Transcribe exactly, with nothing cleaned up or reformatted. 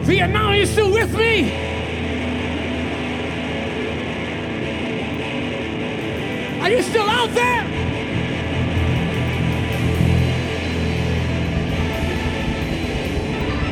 Vietnam, are you still with me? Are you still out there?